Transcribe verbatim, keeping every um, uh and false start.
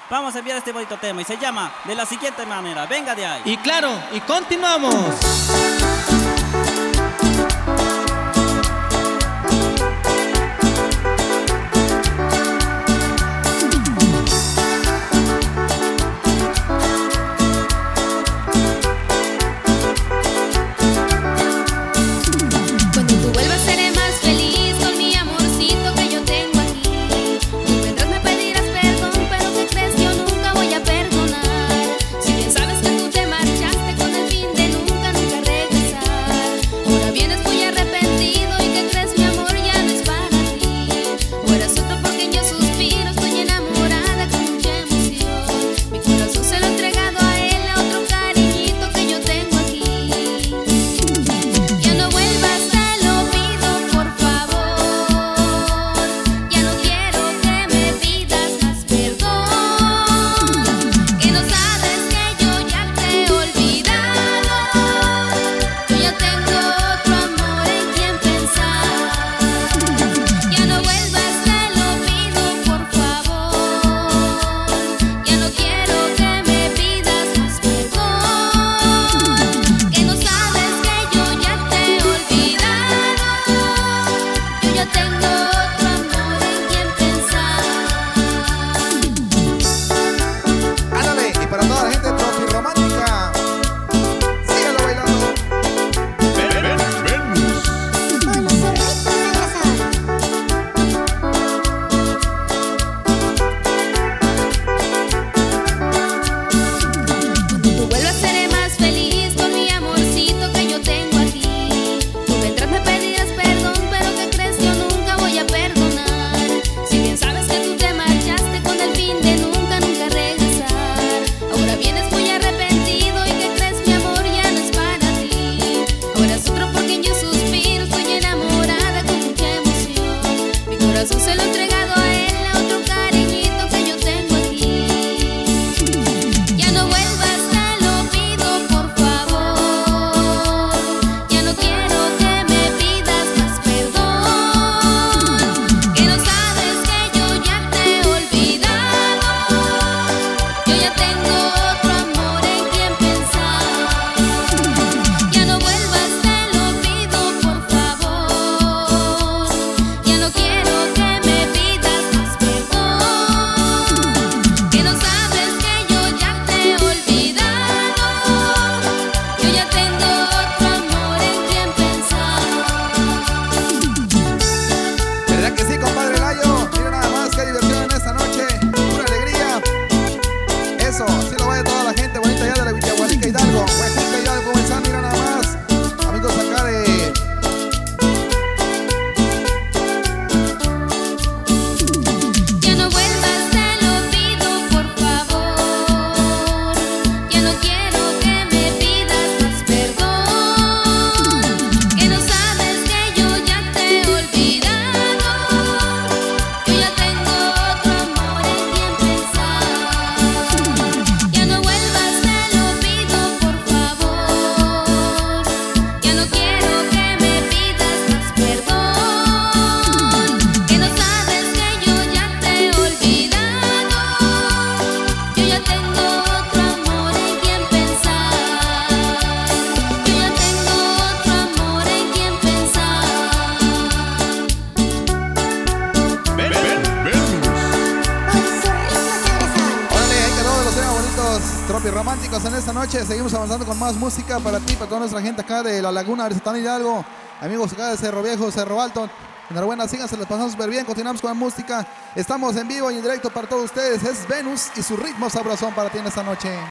vamos a enviar este bonito tema y se llama de la siguiente manera. Venga de ahí. Y claro, y continuamos. Románticos en esta noche, seguimos avanzando con más música para ti, para toda nuestra gente acá de La Laguna, Arizatán Hidalgo, amigos acá de Cerro Viejo, Cerro Alto. Enhorabuena, síganse, les pasamos súper bien, continuamos con la música, estamos en vivo y en directo para todos ustedes, es Venus y su ritmo sabrosón para ti en esta noche.